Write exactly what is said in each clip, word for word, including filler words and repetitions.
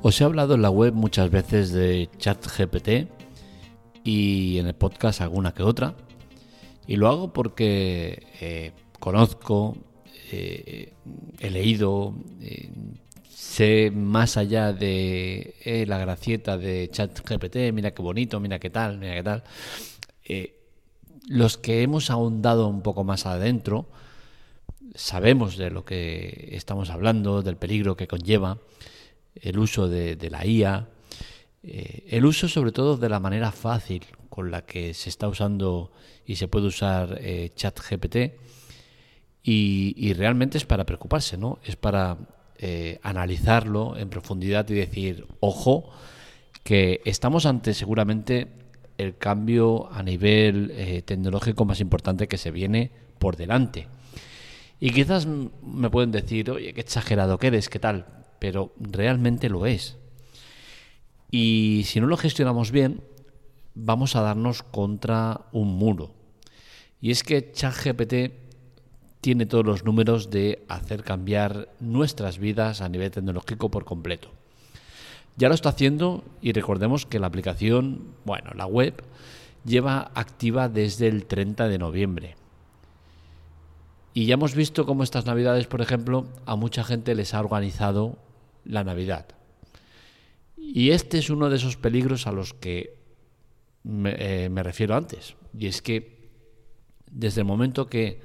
Os he hablado en la web muchas veces de ChatGPT y en el podcast alguna que otra. Y lo hago porque eh, conozco, eh, he leído, eh, sé más allá de eh, la gracieta de ChatGPT, mira qué bonito, mira qué tal, mira qué tal. Eh, los que hemos ahondado un poco más adentro, sabemos de lo que estamos hablando, del peligro que conlleva el uso de, de la I A, eh, el uso sobre todo de la manera fácil con la que se está usando y se puede usar eh, ChatGPT y, y realmente es para preocuparse, ¿no? Es para eh, analizarlo en profundidad y decir, ojo, que estamos ante seguramente el cambio a nivel eh, tecnológico más importante que se viene por delante. Y quizás me pueden decir, oye, qué exagerado que eres, qué tal, pero realmente lo es. Y si no lo gestionamos bien, vamos a darnos contra un muro. Y es que ChatGPT tiene todos los números de hacer cambiar nuestras vidas a nivel tecnológico por completo. Ya lo está haciendo y recordemos que la aplicación, bueno, la web, lleva activa desde el treinta de noviembre. Y ya hemos visto cómo estas navidades, por ejemplo, a mucha gente les ha organizado la Navidad. Y este es uno de esos peligros a los que me, eh, me refiero antes. Y es que desde el momento que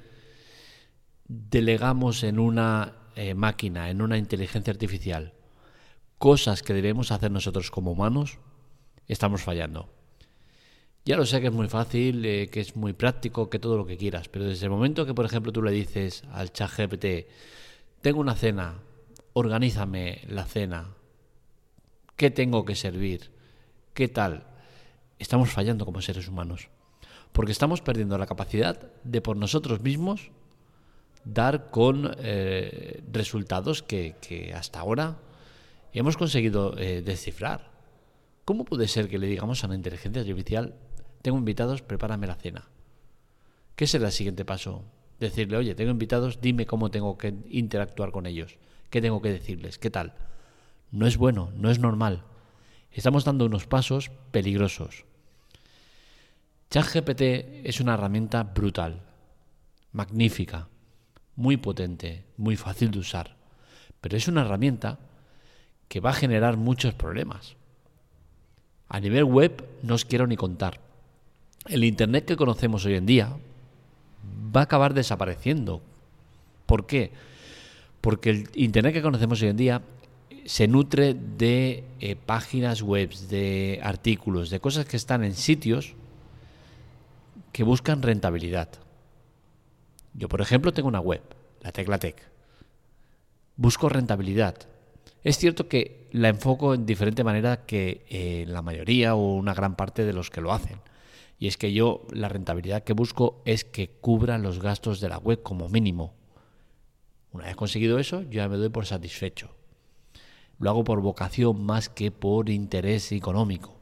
delegamos en una eh, máquina, en una inteligencia artificial, cosas que debemos hacer nosotros como humanos, estamos fallando. Ya lo sé que es muy fácil, eh, que es muy práctico, que todo lo que quieras, pero desde el momento que, por ejemplo, tú le dices al ChatGPT, tengo una cena, organízame la cena, ¿qué tengo que servir? ¿Qué tal? Estamos fallando como seres humanos, porque estamos perdiendo la capacidad de por nosotros mismos dar con eh, resultados que, que hasta ahora hemos conseguido eh, descifrar. ¿Cómo puede ser que le digamos a la inteligencia artificial, tengo invitados, prepárame la cena? ¿Qué será el siguiente paso? Decirle, oye, tengo invitados, dime cómo tengo que interactuar con ellos, qué tengo que decirles, qué tal. No es bueno, no es normal. Estamos dando unos pasos peligrosos. ChatGPT es una herramienta brutal, magnífica, muy potente, muy fácil de usar, pero es una herramienta que va a generar muchos problemas. A nivel web no os quiero ni contar. El Internet que conocemos hoy en día va a acabar desapareciendo. ¿Por qué? Porque el Internet que conocemos hoy en día se nutre de eh, páginas web, de artículos, de cosas que están en sitios que buscan rentabilidad. Yo, por ejemplo, tengo una web, la Teclatec. Busco rentabilidad. Es cierto que la enfoco en diferente manera que eh, la mayoría o una gran parte de los que lo hacen. Y es que yo la rentabilidad que busco es que cubra los gastos de la web como mínimo. Una vez conseguido eso, yo ya me doy por satisfecho. Lo hago por vocación más que por interés económico.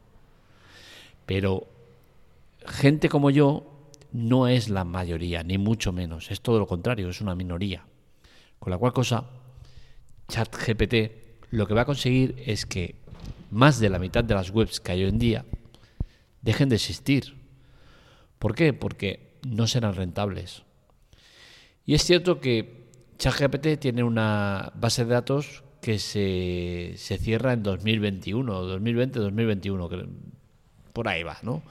Pero gente como yo no es la mayoría, ni mucho menos. Es todo lo contrario, es una minoría. Con la cual cosa, ChatGPT lo que va a conseguir es que más de la mitad de las webs que hay hoy en día dejen de existir. ¿Por qué? Porque no serán rentables. Y es cierto que ChatGPT tiene una base de datos que se, se cierra en dos mil veintiuno, dos mil veinte, dos mil veintiuno, que por ahí va, ¿no?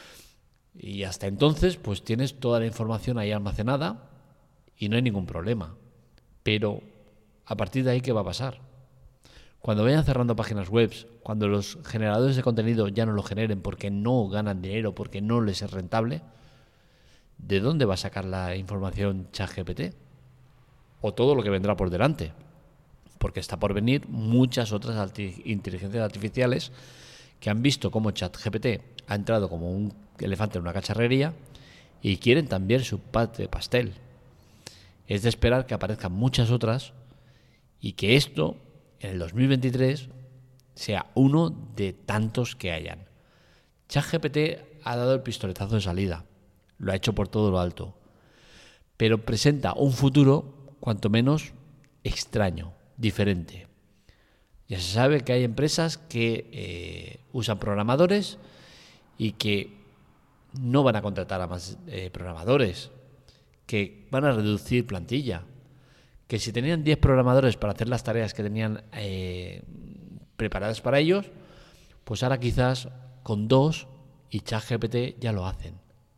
Y hasta entonces, pues tienes toda la información ahí almacenada y no hay ningún problema. Pero a partir de ahí, ¿qué va a pasar? Cuando vayan cerrando páginas web, cuando los generadores de contenido ya no lo generen porque no ganan dinero, porque no les es rentable, ¿de dónde va a sacar la información ChatGPT? O todo lo que vendrá por delante. Porque está por venir muchas otras arti- inteligencias artificiales que han visto cómo ChatGPT ha entrado como un elefante en una cacharrería y quieren también su parte de pastel. Es de esperar que aparezcan muchas otras y que esto, en el dos mil veintitrés, sea uno de tantos que hayan. ChatGPT ha dado el pistoletazo de salida, lo ha hecho por todo lo alto, pero presenta un futuro cuanto menos extraño, diferente. Ya se sabe que hay empresas que eh, usan programadores y que no van a contratar a más eh, programadores, que van a reducir plantilla, que si tenían diez programadores para hacer las tareas que tenían eh, preparadas para ellos, pues ahora quizás con dos y ChatGPT ya lo hacen.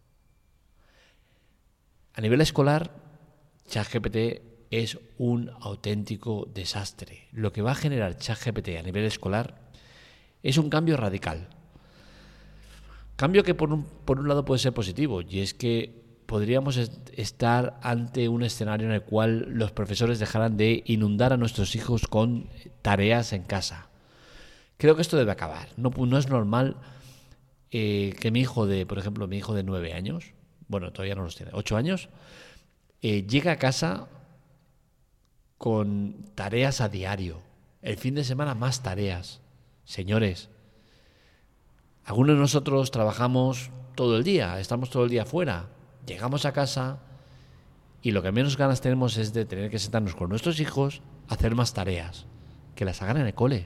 A nivel escolar, ChatGPT es un auténtico desastre. Lo que va a generar ChatGPT a nivel escolar es un cambio radical. Cambio que por un, por un lado puede ser positivo, y es que podríamos est- estar ante un escenario en el cual los profesores dejaran de inundar a nuestros hijos con tareas en casa. Creo que esto debe acabar. No, no es normal eh, que mi hijo de, por ejemplo, mi hijo de nueve años, bueno, todavía no los tiene, ocho años, eh, llegue a casa con tareas a diario. El fin de semana más tareas. Señores, algunos de nosotros trabajamos todo el día, estamos todo el día fuera. Llegamos a casa y lo que menos ganas tenemos es de tener que sentarnos con nuestros hijos a hacer más tareas, que las hagan en el cole.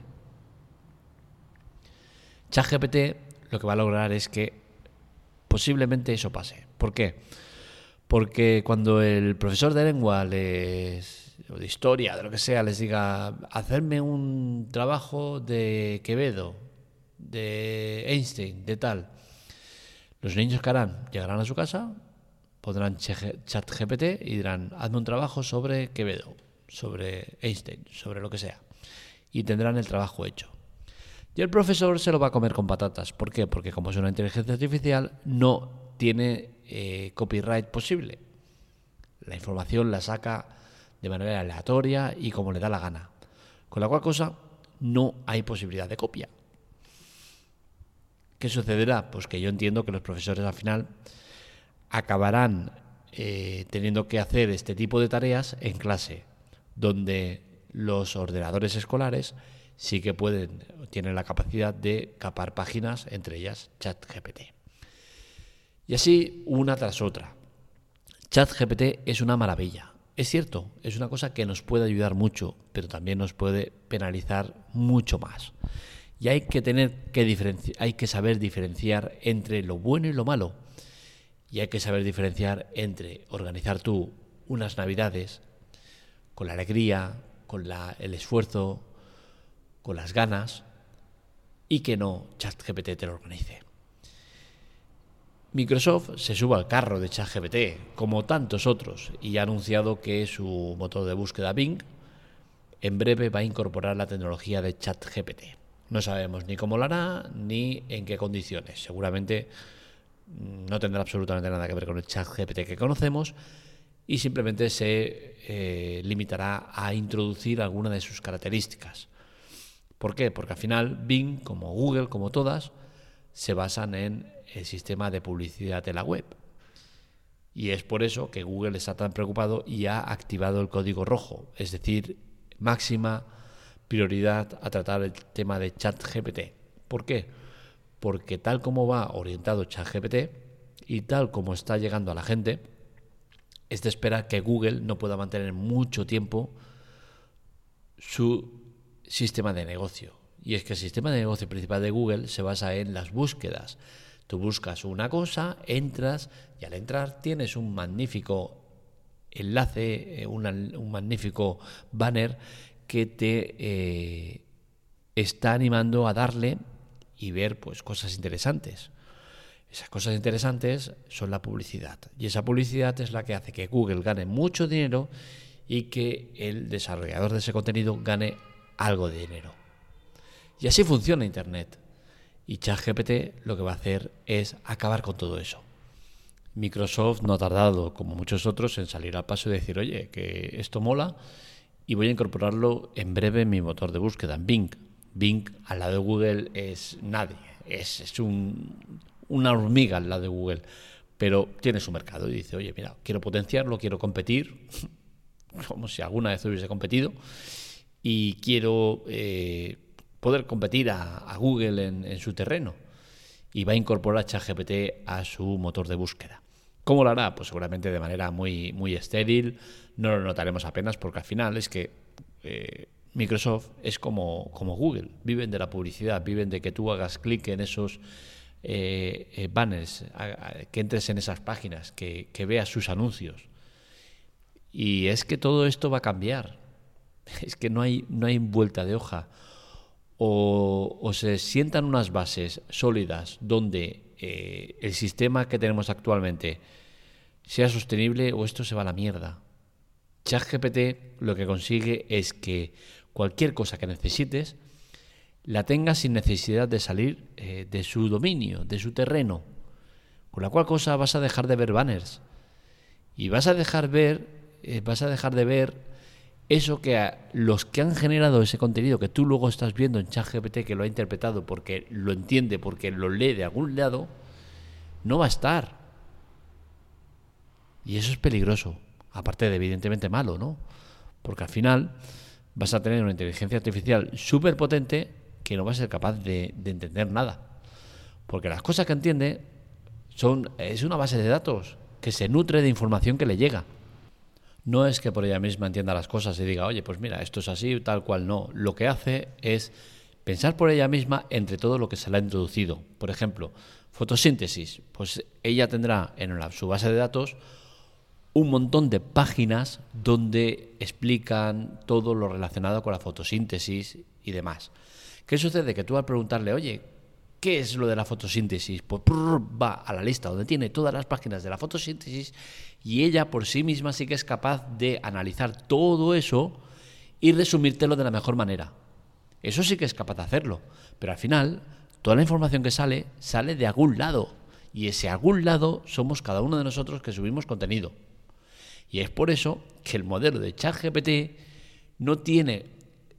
ChatGPT lo que va a lograr es que posiblemente eso pase. ¿Por qué? Porque cuando el profesor de lengua les, o de historia, de lo que sea, les diga hacerme un trabajo de Quevedo, de Einstein, de tal, los niños que harán, llegarán a su casa, pondrán ChatGPT y dirán hazme un trabajo sobre Quevedo, sobre Einstein, sobre lo que sea, y tendrán el trabajo hecho. Y el profesor se lo va a comer con patatas. ¿Por qué? Porque como es una inteligencia artificial, no tiene eh, copyright posible. La información la saca de manera aleatoria y como le da la gana. Con la cual cosa, no hay posibilidad de copia. ¿Qué sucederá? Pues que yo entiendo que los profesores al final acabarán eh, teniendo que hacer este tipo de tareas en clase, donde los ordenadores escolares sí que pueden, tienen la capacidad de capar páginas, entre ellas ChatGPT. Y así una tras otra. ChatGPT es una maravilla. Es cierto, es una cosa que nos puede ayudar mucho, pero también nos puede penalizar mucho más. Y hay que tener que diferenciar, hay que saber diferenciar entre lo bueno y lo malo. Y hay que saber diferenciar entre organizar tú unas navidades con la alegría, con la, el esfuerzo, con las ganas, y que no ChatGPT te lo organice. Microsoft se sube al carro de ChatGPT, como tantos otros, y ha anunciado que su motor de búsqueda Bing en breve va a incorporar la tecnología de ChatGPT. No sabemos ni cómo lo hará ni en qué condiciones. Seguramente no tendrá absolutamente nada que ver con el ChatGPT que conocemos y simplemente se eh, limitará a introducir alguna de sus características. ¿Por qué? Porque al final Bing, como Google, como todas, se basan en el sistema de publicidad de la web. Y es por eso que Google está tan preocupado y ha activado el código rojo, es decir, máxima prioridad a tratar el tema de ChatGPT. ¿Por qué? Porque tal como va orientado ChatGPT y tal como está llegando a la gente, es de esperar que Google no pueda mantener mucho tiempo su sistema de negocio. Y es que el sistema de negocio principal de Google se basa en las búsquedas. Tú buscas una cosa, entras y al entrar tienes un magnífico enlace, una, un magnífico banner que te eh, está animando a darle y ver pues cosas interesantes. Esas cosas interesantes son la publicidad y esa publicidad es la que hace que Google gane mucho dinero y que el desarrollador de ese contenido gane algo de dinero. Y así funciona Internet. Y ChatGPT lo que va a hacer es acabar con todo eso. Microsoft no ha tardado, como muchos otros, en salir al paso y decir, oye, que esto mola y voy a incorporarlo en breve en mi motor de búsqueda, en Bing. Bing al lado de Google es nadie, es, es un, una hormiga al lado de Google, pero tiene su mercado y dice, oye, mira, quiero potenciarlo, quiero competir, como si alguna vez hubiese competido, y quiero eh, poder competir a, a Google en, en su terreno. Y va a incorporar ChatGPT a su motor de búsqueda. ¿Cómo lo hará? Pues seguramente de manera muy, muy estéril, no lo notaremos apenas porque al final es que eh, Microsoft es como, como Google, viven de la publicidad, viven de que tú hagas clic en esos eh, eh, banners, a, a, que entres en esas páginas, que, que veas sus anuncios. Y es que todo esto va a cambiar. Es que no hay, no hay vuelta de hoja. O, o se sientan unas bases sólidas donde eh, el sistema que tenemos actualmente sea sostenible, o esto se va a la mierda. ChatGPT lo que consigue es que cualquier cosa que necesites la tengas sin necesidad de salir eh, de su dominio, de su terreno. Con la cual cosa vas a dejar de ver banners y vas a dejar ver, eh, vas a dejar de ver eso que a los que han generado ese contenido que tú luego estás viendo en ChatGPT, que lo ha interpretado porque lo entiende, porque lo lee de algún lado, no va a estar. Y eso es peligroso. Aparte de evidentemente malo, ¿no? Porque al final vas a tener una inteligencia artificial súper potente que no va a ser capaz de, de entender nada. Porque las cosas que entiende son es una base de datos que se nutre de información que le llega. No es que por ella misma entienda las cosas y diga, oye, pues mira, esto es así, tal cual, no. Lo que hace es pensar por ella misma entre todo lo que se le ha introducido. Por ejemplo, fotosíntesis. Pues ella tendrá en la, su base de datos un montón de páginas donde explican todo lo relacionado con la fotosíntesis y demás. ¿Qué sucede? Que tú al preguntarle, oye, ¿qué es lo de la fotosíntesis? Pues prrr, va a la lista donde tiene todas las páginas de la fotosíntesis y ella por sí misma sí que es capaz de analizar todo eso y resumírtelo de la mejor manera. Eso sí que es capaz de hacerlo, pero al final toda la información que sale, sale de algún lado y ese algún lado somos cada uno de nosotros que subimos contenido. Y es por eso que el modelo de ChatGPT no tiene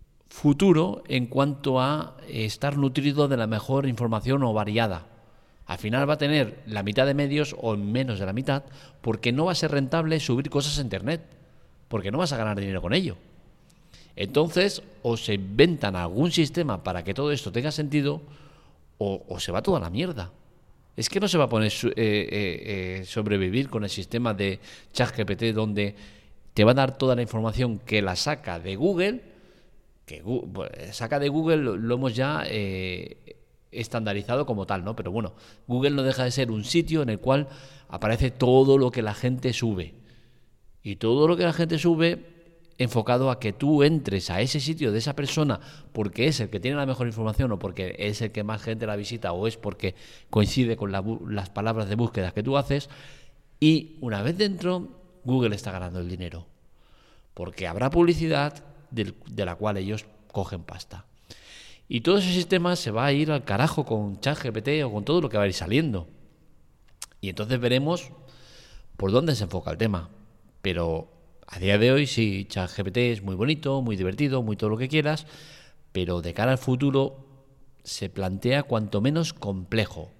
futuro en cuanto a estar nutrido de la mejor información o variada. Al final va a tener la mitad de medios o menos de la mitad porque no va a ser rentable subir cosas a internet, porque no vas a ganar dinero con ello. Entonces, o se inventan algún sistema para que todo esto tenga sentido o, o se va toda la mierda. Es que no se va a poner eh, eh, eh, sobrevivir con el sistema de ChatGPT donde te va a dar toda la información que la saca de Google, que Google, saca de Google lo, lo hemos ya eh, estandarizado como tal, ¿no? Pero bueno, Google no deja de ser un sitio en el cual aparece todo lo que la gente sube. Y todo lo que la gente sube enfocado a que tú entres a ese sitio de esa persona porque es el que tiene la mejor información o porque es el que más gente la visita o es porque coincide con la, las palabras de búsqueda que tú haces, y una vez dentro Google está ganando el dinero porque habrá publicidad de, de la cual ellos cogen pasta. Y todo ese sistema se va a ir al carajo con ChatGPT o con todo lo que va a ir saliendo. Y entonces veremos por dónde se enfoca el tema. Pero a día de hoy sí, ChatGPT es muy bonito, muy divertido, muy todo lo que quieras, pero de cara al futuro se plantea cuanto menos complejo.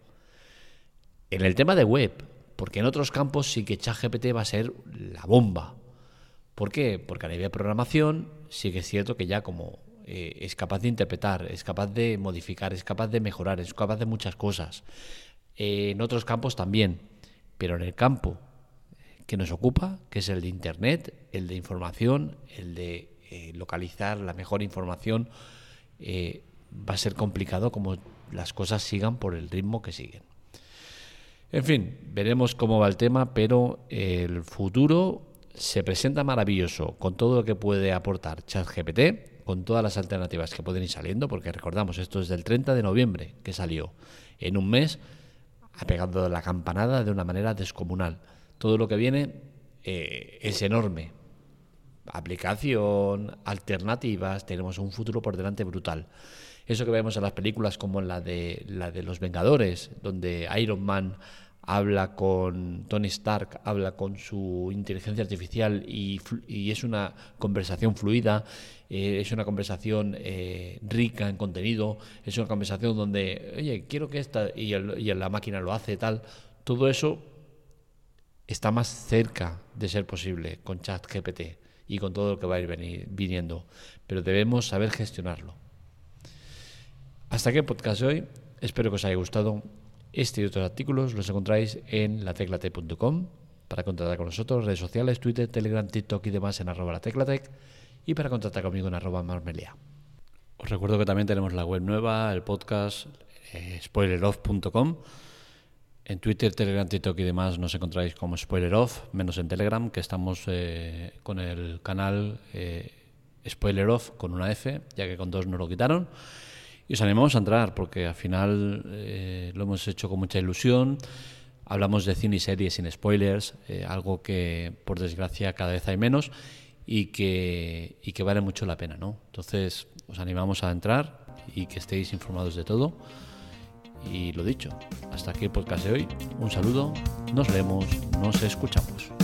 En el tema de web, porque en otros campos sí que ChatGPT va a ser la bomba. ¿Por qué? Porque a nivel de programación sí que es cierto que ya como eh, es capaz de interpretar, es capaz de modificar, es capaz de mejorar, es capaz de muchas cosas. Eh, en otros campos también, pero en el campo que nos ocupa, que es el de Internet, el de información, el de eh, localizar la mejor información, eh, va a ser complicado como las cosas sigan por el ritmo que siguen. En fin, veremos cómo va el tema, pero el futuro se presenta maravilloso con todo lo que puede aportar ChatGPT, con todas las alternativas que pueden ir saliendo, porque recordamos, esto es del treinta de noviembre que salió. En un mes ha pegado la campanada de una manera descomunal. Todo lo que viene eh, es enorme. Aplicación, alternativas, tenemos un futuro por delante brutal. Eso que vemos en las películas como la de, la de Los Vengadores, donde Iron Man habla con Tony Stark, habla con su inteligencia artificial y, y es una conversación fluida, eh, es una conversación eh, rica en contenido, es una conversación donde, oye, quiero que esta, y, el, y la máquina lo hace, tal. Todo eso está más cerca de ser posible con ChatGPT y con todo lo que va a ir venir, viniendo, pero debemos saber gestionarlo. Hasta aquí el podcast de hoy. Espero que os haya gustado. Este y otros artículos los encontráis en la tecla tech punto com para contactar con nosotros, redes sociales, Twitter, Telegram, TikTok y demás en arroba la teclatec. y para contactar conmigo en arroba marmelia. Os recuerdo que también tenemos la web nueva, el podcast eh, spoileroff punto com. En Twitter, Telegram, TikTok y demás nos encontráis como Spoileroff, menos en Telegram, que estamos eh, con el canal eh, Spoileroff con una F, ya que con dos nos lo quitaron. Y os animamos a entrar, porque al final eh, lo hemos hecho con mucha ilusión. Hablamos de cine y series sin spoilers, eh, algo que por desgracia cada vez hay menos y que, y que vale mucho la pena, ¿no? Entonces os animamos a entrar y que estéis informados de todo. Y lo dicho, hasta aquí el podcast de hoy. Un saludo, nos leemos, nos escuchamos.